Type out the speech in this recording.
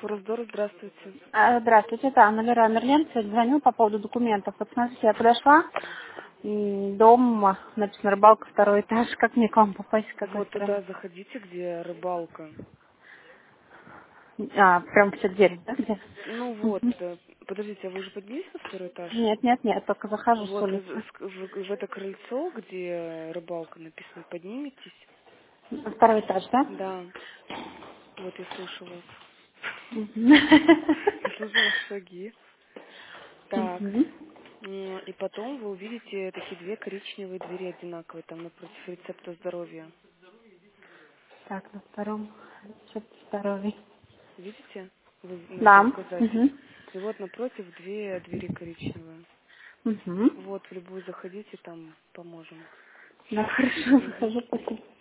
Форсдор, здравствуйте. Здравствуйте, это Анна Лера Мерлен. Сегодня звоню по поводу документов. Вот смотрите, я подошла, дом, написано рыбалка, второй этаж. Как мне к вам попасть, с какой Вот стороны? туда заходите, где рыбалка. Прям вся дверь, да, где? Ну вот, Мгм. подождите, а вы уже поднялись на второй этаж? Нет, только захожу с Вот улицы. в это крыльцо, где рыбалка написано, подниметесь. Второй этаж, да? Да, вот я слышу вас. Мгм. Я слышу ваши шаги. Так. Мгм. И потом вы увидите такие две коричневые двери одинаковые, там напротив рецепта здоровья. Так, на втором здоровье. Видите? Вы Да. нашли указатель. Мгм. И вот напротив две двери коричневые. Мгм. Вот, в любую заходите, там поможем. Да, хорошо, Мгм. захожу, спасибо.